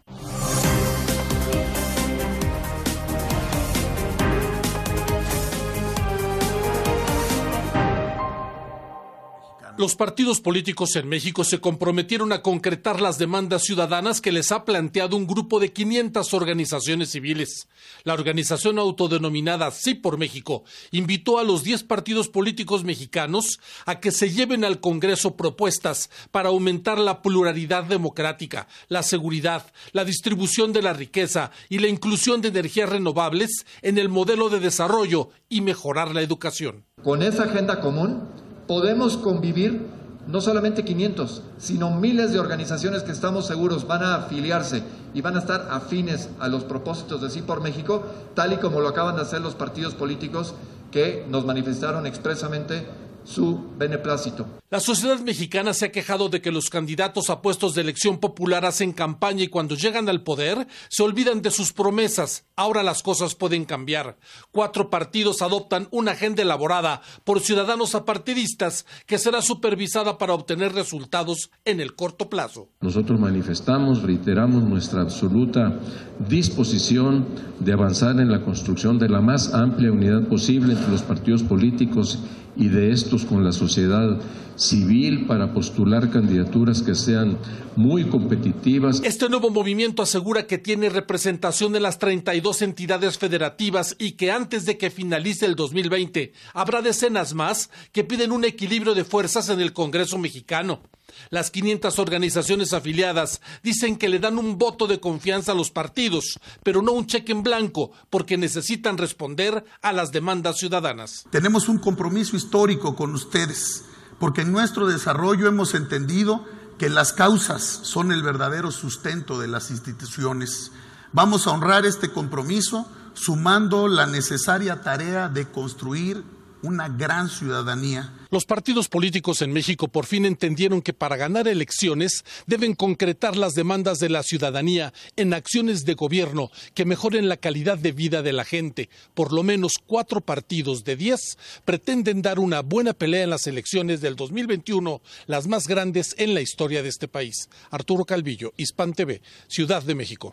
S22: Los partidos políticos en México se comprometieron a concretar las demandas ciudadanas que les ha planteado un grupo de quinientas organizaciones civiles. La organización autodenominada Sí por México invitó a los diez partidos políticos mexicanos a que se lleven al Congreso propuestas para aumentar la pluralidad democrática, la seguridad, la distribución de la riqueza y la inclusión de energías renovables en el modelo de desarrollo y mejorar la educación.
S6: Con esa agenda común podemos convivir no solamente quinientos, sino miles de organizaciones que estamos seguros van a afiliarse y van a estar afines a los propósitos de Sí por México, tal y como lo acaban de hacer los partidos políticos que nos manifestaron expresamente su beneplácito.
S22: La sociedad mexicana se ha quejado de que los candidatos a puestos de elección popular hacen campaña y cuando llegan al poder se olvidan de sus promesas. Ahora las cosas pueden cambiar. Cuatro partidos adoptan una agenda elaborada por ciudadanos apartidistas que será supervisada para obtener resultados en el corto plazo.
S7: Nosotros manifestamos, reiteramos nuestra absoluta disposición de avanzar en la construcción de la más amplia unidad posible entre los partidos políticos y de estos con la sociedad civil para postular candidaturas que sean muy competitivas.
S22: Este nuevo movimiento asegura que tiene representación en las treinta y dos entidades federativas y que antes de que finalice el dos mil veinte habrá decenas más que piden un equilibrio de fuerzas en el Congreso mexicano. Las quinientas organizaciones afiliadas dicen que le dan un voto de confianza a los partidos, pero no un cheque en blanco, porque necesitan responder a las demandas ciudadanas.
S8: Tenemos un compromiso histórico con ustedes, porque en nuestro desarrollo hemos entendido que las causas son el verdadero sustento de las instituciones. Vamos a honrar este compromiso sumando la necesaria tarea de construir una gran ciudadanía.
S22: Los partidos políticos en México por fin entendieron que para ganar elecciones deben concretar las demandas de la ciudadanía en acciones de gobierno que mejoren la calidad de vida de la gente. Por lo menos cuatro partidos de diez pretenden dar una buena pelea en las elecciones del dos mil veintiuno, las más grandes en la historia de este país. Arturo Calvillo, Hispan T V, Ciudad de México.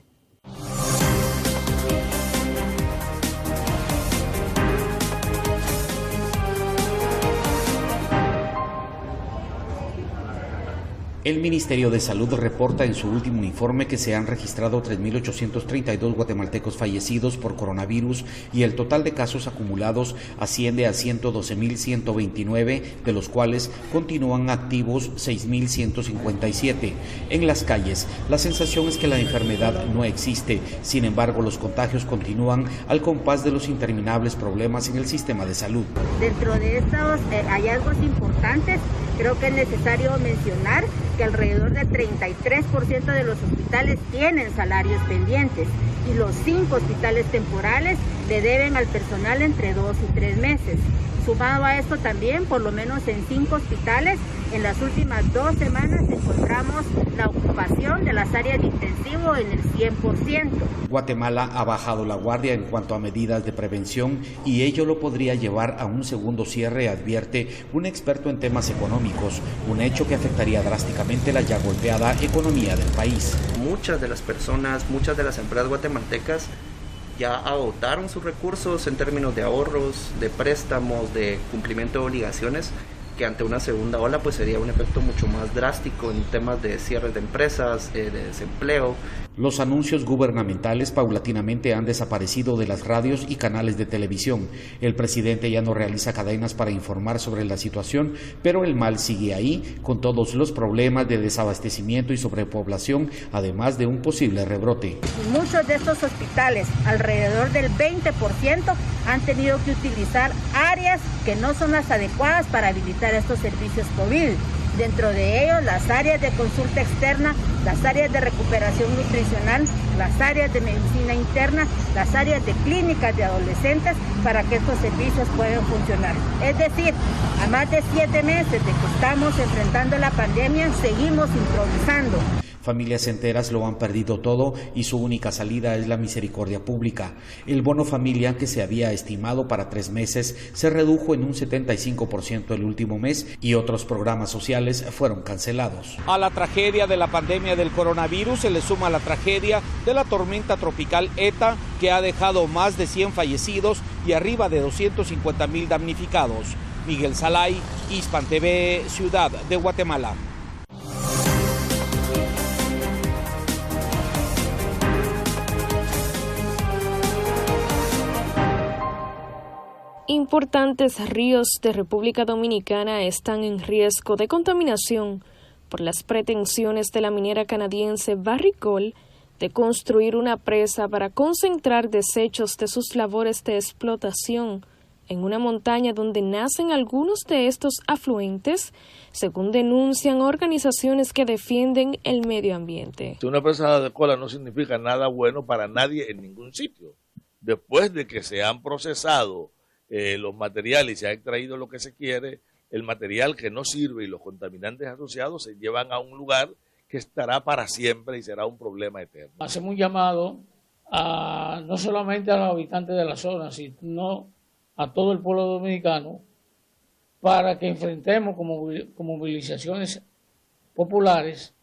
S25: El Ministerio de Salud reporta en su último informe que se han registrado tres mil ochocientos treinta y dos guatemaltecos fallecidos por coronavirus y el total de casos acumulados asciende a ciento doce mil ciento veintinueve, de los cuales continúan activos seis mil ciento cincuenta y siete. En las calles, la sensación es que la enfermedad no existe, sin embargo los contagios continúan al compás de los interminables problemas en el sistema de salud.
S9: Dentro de estos eh, hallazgos importantes, creo que es necesario mencionar que alrededor del treinta y tres por ciento de los hospitales tienen salarios pendientes y los cinco hospitales temporales le deben al personal entre dos y tres meses. Sumado a esto también, por lo menos en cinco hospitales, en las últimas dos semanas encontramos la ocupación de las áreas de intensivo en el cien por ciento.
S25: Guatemala ha bajado la guardia en cuanto a medidas de prevención y ello lo podría llevar a un segundo cierre, advierte un experto en temas económicos, un hecho que afectaría drásticamente la ya golpeada economía del país.
S11: Muchas de las personas, muchas de las empresas guatemaltecas ya agotaron sus recursos en términos de ahorros, de préstamos, de cumplimiento de obligaciones, que ante una segunda ola pues sería un efecto mucho más drástico en temas de cierres de empresas, eh, de desempleo.
S25: Los anuncios gubernamentales paulatinamente han desaparecido de las radios y canales de televisión. El presidente ya no realiza cadenas para informar sobre la situación, pero el mal sigue ahí, con todos los problemas de desabastecimiento y sobrepoblación, además de un posible rebrote.
S9: Muchos de estos hospitales, alrededor del veinte por ciento, han tenido que utilizar áreas que no son las adecuadas para habilitar estos servicios COVID. Dentro de ellos, las áreas de consulta externa, las áreas de recuperación nutricional, las áreas de medicina interna, las áreas de clínicas de adolescentes, para que estos servicios puedan funcionar. Es decir, a más de siete meses de que estamos enfrentando la pandemia, seguimos improvisando.
S25: Familias enteras lo han perdido todo y su única salida es la misericordia pública. El bono familia, que se había estimado para tres meses, se redujo en un setenta y cinco por ciento el último mes y otros programas sociales fueron cancelados. A la tragedia de la pandemia del coronavirus se le suma la tragedia de la tormenta tropical ETA, que ha dejado más de cien fallecidos y arriba de doscientos cincuenta mil damnificados. Miguel Salay, Hispan T V, Ciudad de Guatemala.
S12: Importantes ríos de República Dominicana están en riesgo de contaminación por las pretensiones de la minera canadiense Barrick Gold de construir una presa para concentrar desechos de sus labores de explotación en una montaña donde nacen algunos de estos afluentes, según denuncian organizaciones que defienden el medio ambiente.
S13: Una presa de cola no significa nada bueno para nadie en ningún sitio. Después de que se han procesado Eh, los materiales y se ha extraído lo que se quiere, el material que no sirve y los contaminantes asociados se llevan a un lugar que estará para siempre y será un problema eterno.
S14: Hacemos un llamado a no solamente a los habitantes de la zona, sino a todo el pueblo dominicano para que enfrentemos como, como movilizaciones populares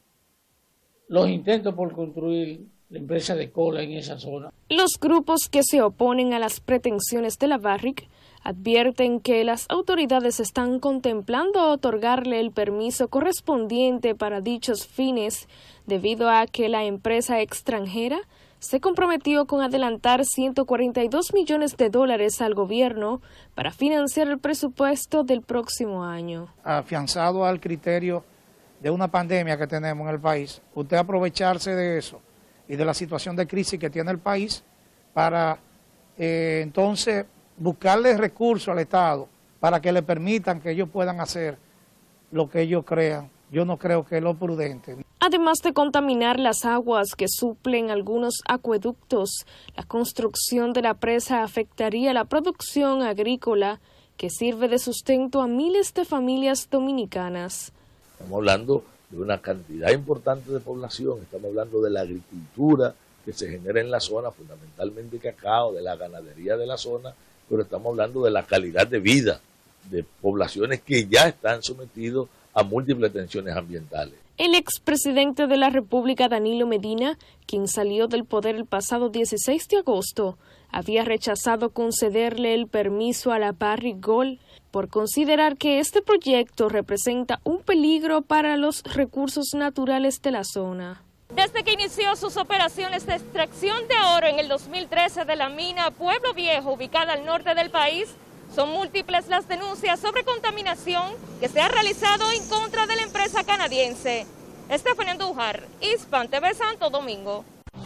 S14: los intentos por construir la empresa de cola en esa zona.
S12: Los grupos que se oponen a las pretensiones de la Barrick advierten que las autoridades están contemplando otorgarle el permiso correspondiente para dichos fines, debido a que la empresa extranjera se comprometió con adelantar ciento cuarenta y dos millones de dólares al gobierno para financiar el presupuesto del próximo año.
S26: Afianzado al criterio de una pandemia que tenemos en el país, usted aprovecharse de eso y de la situación de crisis que tiene el país para eh, entonces buscarle recursos al Estado para que le permitan que ellos puedan hacer lo que ellos crean. Yo no creo que es lo prudente.
S12: Además de contaminar las aguas que suplen algunos acueductos, la construcción de la presa afectaría la producción agrícola que sirve de sustento a miles de familias dominicanas.
S13: Estamos hablando de una cantidad importante de población, estamos hablando de la agricultura que se genera en la zona, fundamentalmente cacao, de la ganadería de la zona, pero estamos hablando de la calidad de vida de poblaciones que ya están sometidos a múltiples tensiones ambientales.
S12: El expresidente de la República, Danilo Medina, quien salió del poder el pasado dieciséis de agosto, había rechazado concederle el permiso a la Barrick Gold por considerar que este proyecto representa un peligro para los recursos naturales de la zona.
S15: Desde que inició sus operaciones de extracción de oro en el dos mil trece de la mina Pueblo Viejo, ubicada al norte del país, son múltiples las denuncias sobre contaminación que se ha realizado en contra de la empresa canadiense. Estefanía Andújar, Hispan T V Santo Domingo.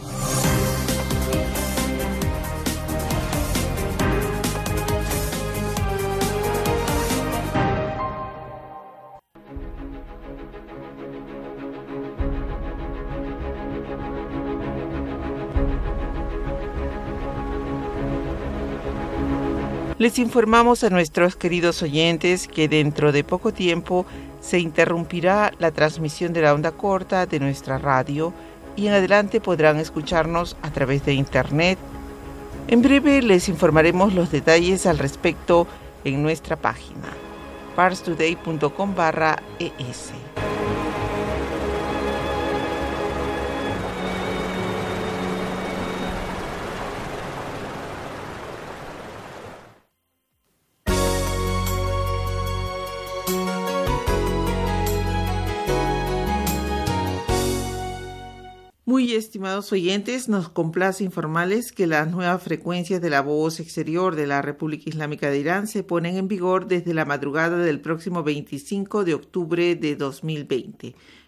S16: Les informamos a nuestros queridos oyentes que dentro de poco tiempo se interrumpirá la transmisión de la onda corta de nuestra radio y en adelante podrán escucharnos a través de internet. En breve les informaremos los detalles al respecto en nuestra página parstoday punto com barra es. Muy estimados oyentes, nos complace informarles que las nuevas frecuencias de la voz exterior de la República Islámica de Irán se ponen en vigor desde la madrugada del próximo veinticinco de octubre de dos mil veinte.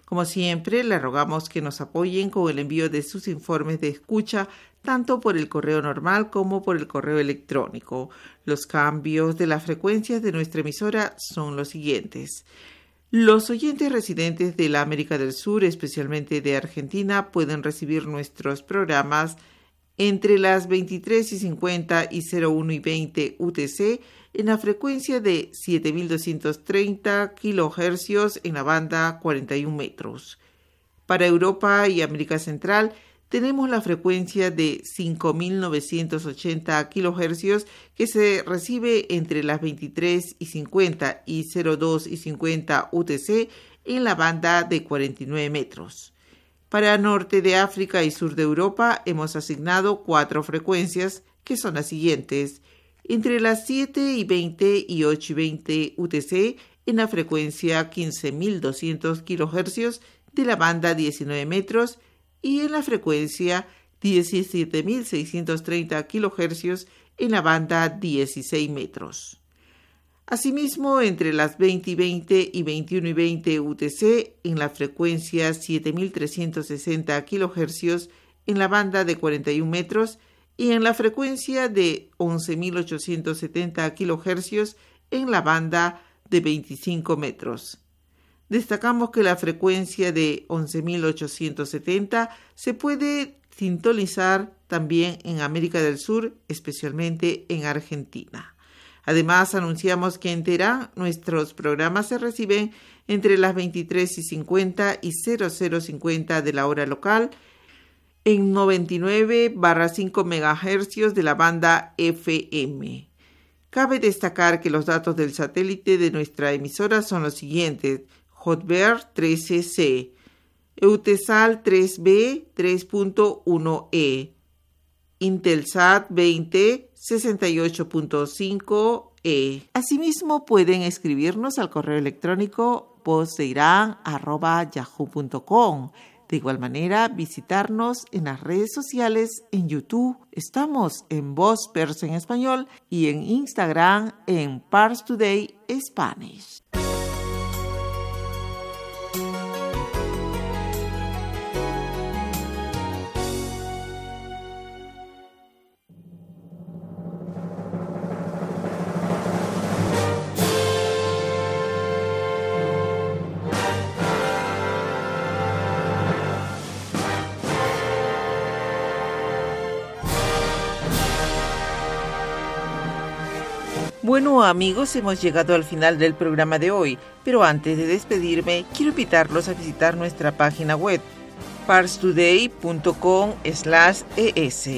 S16: Como siempre, le rogamos que nos apoyen con el envío de sus informes de escucha, tanto por el correo normal como por el correo electrónico. Los cambios de las frecuencias de nuestra emisora son los siguientes. Los oyentes residentes de la América del Sur, especialmente de Argentina, pueden recibir nuestros programas entre las veintitrés y cincuenta y cero uno y veinte U T C en la frecuencia de siete mil doscientos treinta kilohercios en la banda cuarenta y un metros. Para Europa y América Central tenemos la frecuencia de cinco mil novecientos ochenta kilohercios que se recibe entre las veintitrés y cincuenta y cero dos y cincuenta U T C en la banda de cuarenta y nueve metros. Para Norte de África y Sur de Europa hemos asignado cuatro frecuencias que son las siguientes: entre las siete y veinte y ocho y veinte U T C en la frecuencia quince mil doscientos kilohercios de la banda diecinueve metros y en la frecuencia diecisiete mil seiscientos treinta kilohercios en la banda dieciséis metros. Asimismo, entre las veinte y veinte y veintiuno y veinte U T C en la frecuencia siete mil trescientos sesenta kilohercios en la banda de cuarenta y un metros y en la frecuencia de once mil ochocientos setenta kilohercios en la banda de veinticinco metros. Destacamos que la frecuencia de once mil ochocientos setenta se puede sintonizar también en América del Sur, especialmente en Argentina. Además, anunciamos que en Teherán nuestros programas se reciben entre las veintitrés y cincuenta y cero cero cincuenta de la hora local en noventa y nueve barra cinco megahercios de la banda F M. Cabe destacar que los datos del satélite de nuestra emisora son los siguientes: Hotbird trece C, Eutelsat tres B tres punto uno E, Intelsat veinte sesenta y ocho punto cinco E. Asimismo, pueden escribirnos al correo electrónico vozdeiran arroba yahoo punto com. De igual manera, visitarnos en las redes sociales, en YouTube, estamos en Voz Persa en Español y en Instagram en Pars Today Spanish. Bueno, amigos, hemos llegado al final del programa de hoy, pero antes de despedirme, quiero invitarlos a visitar nuestra página web, parstoday punto com slash es.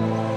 S17: Thank you.